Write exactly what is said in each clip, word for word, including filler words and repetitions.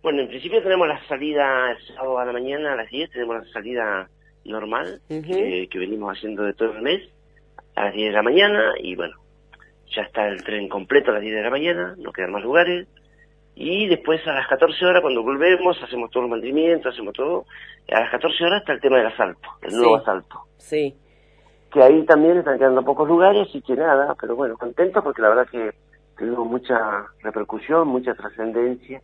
Bueno, en principio tenemos la salida el sábado a la mañana a las diez, tenemos la salida normal, uh-huh. que, que venimos haciendo de todo el mes, a las diez de la mañana, y bueno, ya está el tren completo a las diez de la mañana, no quedan más lugares, y después a las catorce horas, cuando volvemos, hacemos todos los mantenimientos, hacemos todo, a las catorce horas está el tema del asalto, el sí. nuevo asalto. Sí. Que ahí también están quedando pocos lugares, así que nada, pero bueno, contentos porque la verdad que tuvimos mucha repercusión, mucha trascendencia.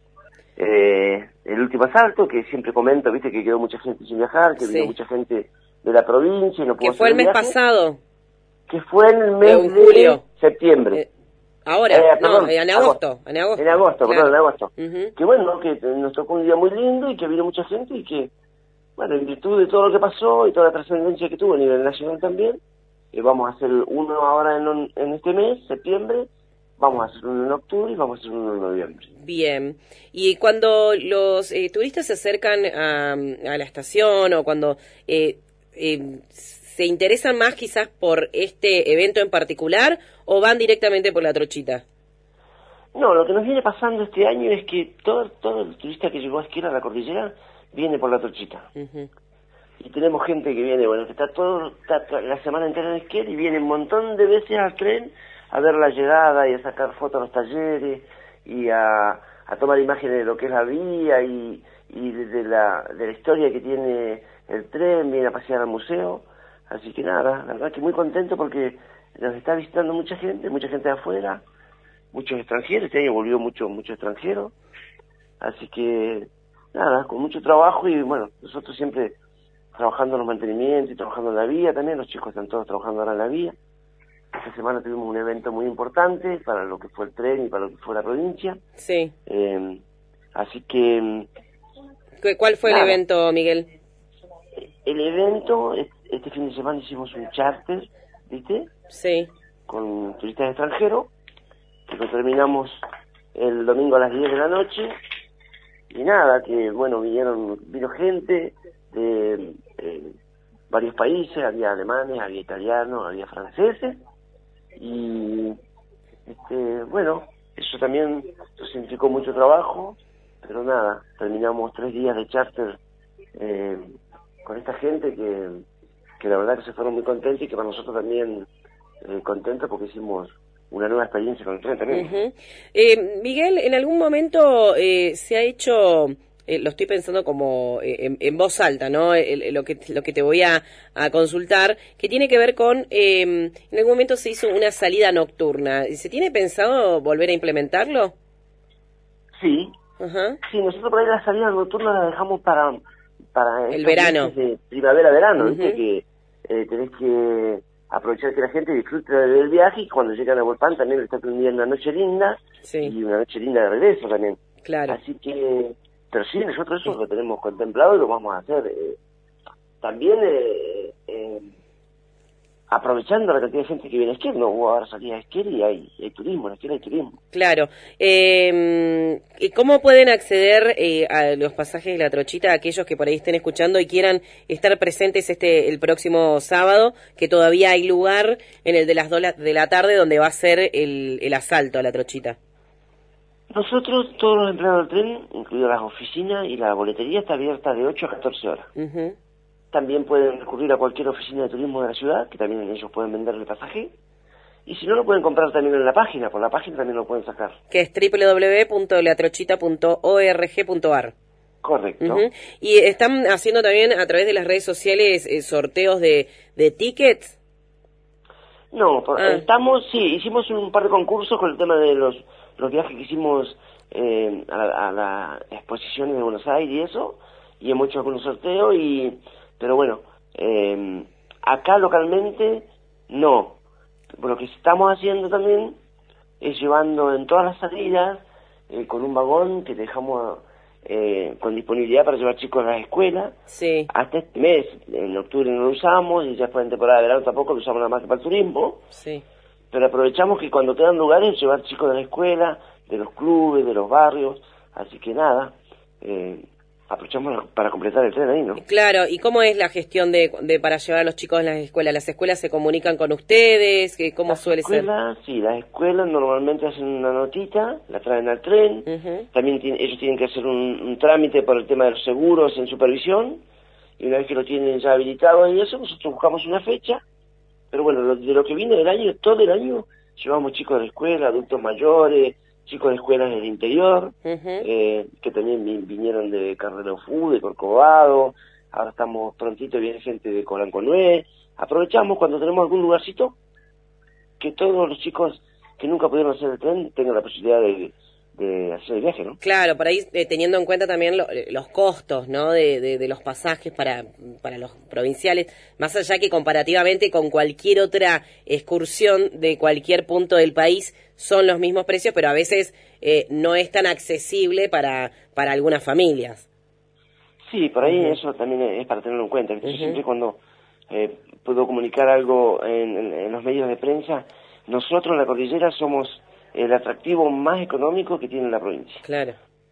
Eh, el último asalto, que siempre comento, viste, que quedó mucha gente sin viajar, que sí. vino mucha gente de la provincia y no pudo que fue el mes viaje, pasado. Que fue en el mes de, julio. de septiembre. Eh, ahora, eh, perdón, no, en agosto. En agosto, en agosto, claro. perdón, en agosto. Uh-huh. Que bueno, que nos tocó un día muy lindo y que vino mucha gente y que, bueno, en virtud de todo lo que pasó y toda la trascendencia que tuvo a nivel nacional también, eh, vamos a hacer uno ahora en, un, en este mes, septiembre, vamos a hacer uno en octubre y vamos a hacer uno en noviembre. Bien. Y cuando los eh, turistas se acercan a, a la estación o cuando eh, eh, se interesan más quizás por este evento en particular o van directamente por la Trochita? No, lo que nos viene pasando este año es que todo, todo el turista que llegó a esquiar a la cordillera viene por la Trochita. Uh-huh. Y tenemos gente que viene, bueno, que está todo está la semana entera en esquiar y viene un montón de veces al tren a ver la llegada y a sacar fotos a los talleres y a, a tomar imágenes de lo que es la vía y, y de, de, la, de la historia que tiene el tren, viene a pasear al museo. Así que nada, la verdad que muy contento porque nos está visitando mucha gente, mucha gente de afuera, muchos extranjeros, este año volvió mucho, mucho extranjero. Así que nada, con mucho trabajo y bueno, nosotros siempre trabajando en los mantenimientos y trabajando en la vía también, los chicos están todos trabajando ahora en la vía. Esta semana tuvimos un evento muy importante para lo que fue el tren y para lo que fue la provincia. Sí. Eh, así que... ¿Cuál fue nada. el evento, Miguel? El evento, este fin de semana hicimos un charter, ¿viste? Sí. Con turistas extranjeros, que lo terminamos el domingo a las diez de la noche. Y nada, que bueno, vinieron vino gente de eh, varios países, había alemanes, había italianos, había franceses. Y este bueno, eso también eso significó mucho trabajo, pero nada, terminamos tres días de charter eh, con esta gente que, que la verdad que se fueron muy contentos y que para nosotros también eh, contentos porque hicimos una nueva experiencia con el tren también. Uh-huh. eh, Miguel, ¿en algún momento eh, se ha hecho... Eh, lo estoy pensando como eh, en, en voz alta, ¿no? El, el, lo que lo que te voy a, a consultar, que tiene que ver con, eh, en algún momento se hizo una salida nocturna. ¿Se tiene pensado volver a implementarlo? Sí. Uh-huh. Sí, nosotros por ahí la salida nocturna la dejamos para... para el verano. De primavera-verano, uh-huh. ¿viste? Que eh, tenés que aprovechar que la gente disfrute del viaje y cuando llegan a Huelpán también está teniendo una noche linda sí. y una noche linda de regreso también. Claro. Así que... Pero sí, nosotros eso lo tenemos contemplado y lo vamos a hacer. Eh, también eh, eh, aprovechando la cantidad de gente que viene a esquiar, no hubo ahora salida a esquiar y hay, hay turismo, en esquiar hay turismo. Claro. Eh, ¿Y cómo pueden acceder eh, a los pasajes de la Trochita aquellos que por ahí estén escuchando y quieran estar presentes este el próximo sábado, que todavía hay lugar en el de las dos de la tarde donde va a ser el, el asalto a la Trochita? Nosotros, todos los empleados del tren, incluidas las oficinas y la boletería, está abierta de ocho a catorce horas. Uh-huh. También pueden recurrir a cualquier oficina de turismo de la ciudad, que también ellos pueden vender el pasaje. Y si no, lo pueden comprar también en la página, por la página también lo pueden sacar. Que es doble u doble u doble u punto la trochita punto org punto a r. Correcto. Uh-huh. Y están haciendo también a través de las redes sociales eh, sorteos de, de tickets. No, por, ah. estamos, sí, hicimos un par de concursos con el tema de los... los viajes que hicimos eh, a, la, a la exposiciones de Buenos Aires y eso, y hemos hecho algunos sorteos, y pero bueno, eh, acá localmente no. Lo que estamos haciendo también es llevando en todas las salidas, eh, con un vagón que dejamos eh, con disponibilidad para llevar chicos a las escuelas, sí. hasta este mes, en octubre no lo usamos, y ya después en temporada de verano tampoco lo usamos nada más que para el turismo. Sí. Pero aprovechamos que cuando quedan lugares llevar chicos de la escuela, de los clubes, de los barrios, así que nada, eh, aprovechamos para completar el tren ahí, ¿no? Claro, ¿y cómo es la gestión de, de para llevar a los chicos a las escuelas? ¿Las escuelas se comunican con ustedes? ¿Cómo Las suele escuelas, ser? Sí, las escuelas normalmente hacen una notita, la traen al tren, Uh-huh. también tiene, ellos tienen que hacer un, un trámite por el tema de los seguros en supervisión, y una vez que lo tienen ya habilitado y eso, nosotros buscamos una fecha, pero bueno, lo, de lo que viene del año, todo el año, llevamos chicos de escuela, adultos mayores, chicos de escuelas del interior, Uh-huh. eh, que también vi, vinieron de Carrero Fu, de Corcovado, ahora estamos prontito, viene gente de Colanconué, aprovechamos cuando tenemos algún lugarcito, que todos los chicos que nunca pudieron hacer el tren tengan la posibilidad de, de hacer el viaje, ¿no? Claro, por ahí eh, teniendo en cuenta también lo, los costos, ¿no? De, de, de los pasajes para, para los provinciales, más allá que comparativamente con cualquier otra excursión de cualquier punto del país son los mismos precios, pero a veces eh, no es tan accesible para, para algunas familias. Sí, por ahí Uh-huh. eso también es para tenerlo en cuenta. Yo Uh-huh. siempre cuando eh, puedo comunicar algo en, en, en los medios de prensa, nosotros en la cordillera somos el atractivo más económico que tiene la provincia. Claro,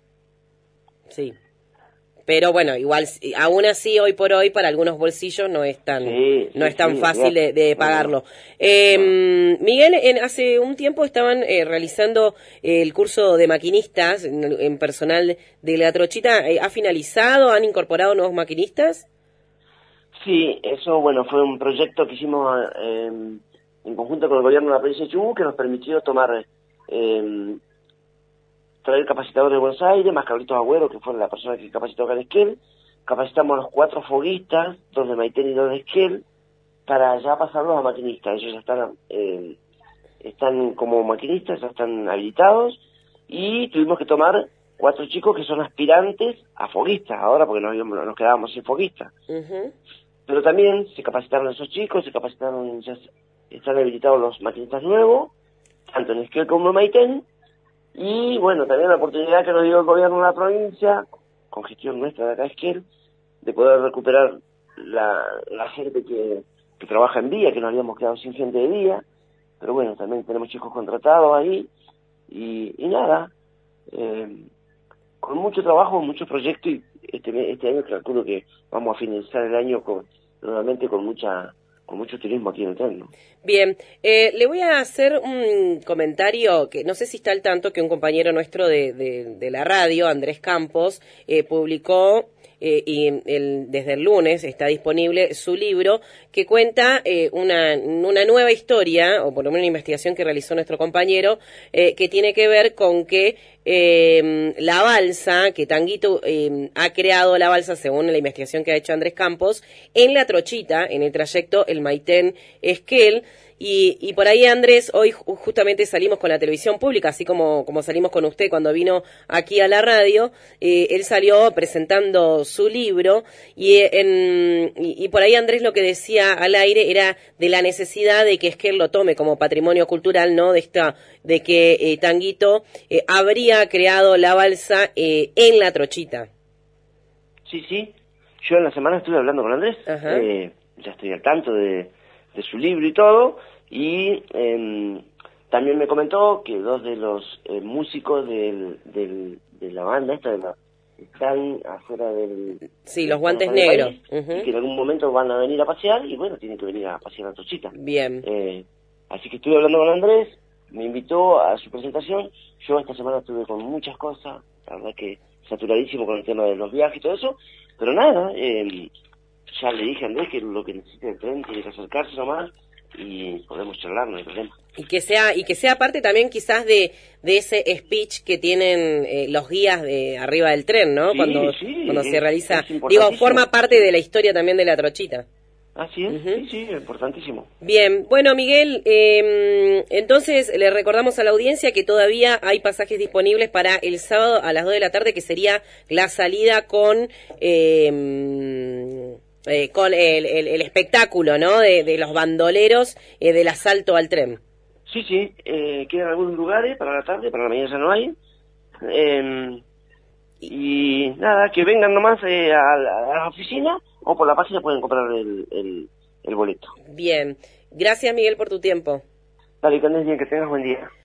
sí. Pero bueno, igual, aún así, hoy por hoy, para algunos bolsillos no es tan, sí, no sí, es tan sí, fácil de, de pagarlo. No, Eh, no. Miguel, en, hace un tiempo estaban eh, realizando eh, el curso de maquinistas en, en personal de la Trochita. Eh, ¿Ha finalizado? ¿Han incorporado nuevos maquinistas? Sí, eso, bueno, fue un proyecto que hicimos eh, en conjunto con el gobierno de la provincia de Chubut, que nos permitió tomar... Eh, traer capacitadores de Buenos Aires, más Carlitos Agüero, que fue la persona que capacitó acá en Esquel. Capacitamos a los cuatro foguistas, dos de Maitén y dos de Esquel, para ya pasarlos a maquinistas. Ellos ya están, eh, están como maquinistas, ya están habilitados, y tuvimos que tomar cuatro chicos que son aspirantes a foguistas ahora, porque nos, nos quedábamos sin foguistas. Uh-huh. Pero también se capacitaron esos chicos, se capacitaron, ya están habilitados los maquinistas nuevos, tanto en Esquel como en Maitén. Y bueno, también la oportunidad que nos dio el gobierno de la provincia, con gestión nuestra de acá Esquel, de poder recuperar la, la gente que, que trabaja en día, que nos habíamos quedado sin gente de día, pero bueno, también tenemos chicos contratados ahí, y, y nada, eh, con mucho trabajo, muchos proyectos, y este, este año calculo que vamos a finalizar el año con, nuevamente con mucha... con mucho turismo aquí en el tren, ¿no? Bien, eh, le voy a hacer un comentario que no sé si está al tanto, que un compañero nuestro de, de, de la radio, Andrés Campos, eh, publicó eh, y el, desde el lunes está disponible su libro que cuenta eh, una, una nueva historia, o por lo menos una investigación que realizó nuestro compañero, eh, que tiene que ver con que eh, la balsa, que Tanguito eh, ha creado la balsa, según la investigación que ha hecho Andrés Campos, en la Trochita, en el trayecto el Maitén-Esquel. Y, y por ahí, Andrés, hoy justamente salimos con la televisión pública, así como, como salimos con usted cuando vino aquí a la radio. Eh, él salió presentando su libro y, en, y, y por ahí Andrés lo que decía al aire era de la necesidad de que Esquel lo tome como patrimonio cultural, ¿no? De esta, de que eh, Tanguito eh, habría creado la balsa eh, en la Trochita. Sí, sí. Yo en la semana estuve hablando con Andrés. Ajá. Eh, ya estoy al tanto de, de su libro y todo. Y eh, también me comentó que dos de los eh, músicos del, del, de la banda esta de la, están afuera del... Sí, los guantes negros. Uh-huh. Y que en algún momento van a venir a pasear y bueno, tienen que venir a pasear a Trochita. Bien. Eh, así que estuve hablando con Andrés, me invitó a su presentación. Yo esta semana estuve con muchas cosas, la verdad que saturadísimo con el tema de los viajes y todo eso, pero nada, eh, ya le dije a Andrés que lo que necesite el tren tiene que acercarse nomás y podemos charlar, no hay problema. Y que sea y que sea parte también quizás de, de ese speech que tienen eh, los guías de arriba del tren, ¿no? Sí, cuando sí, cuando es, se realiza, digo, forma parte de la historia también de la Trochita. Así es, Uh-huh. sí, sí, importantísimo. Bien, bueno, Miguel, eh, entonces le recordamos a la audiencia que todavía hay pasajes disponibles para el sábado a las dos de la tarde, que sería la salida con eh, eh, con el, el, el espectáculo, ¿no? De, de los bandoleros eh, del asalto al tren. Sí, sí, eh, quedan algunos lugares para la tarde, para la mañana ya no hay. Eh, y nada, que vengan nomás eh, a, la, a la oficina o por la página pueden comprar el, el, el boleto. Bien, gracias Miguel por tu tiempo. Dale, que andes bien, que tengas buen día.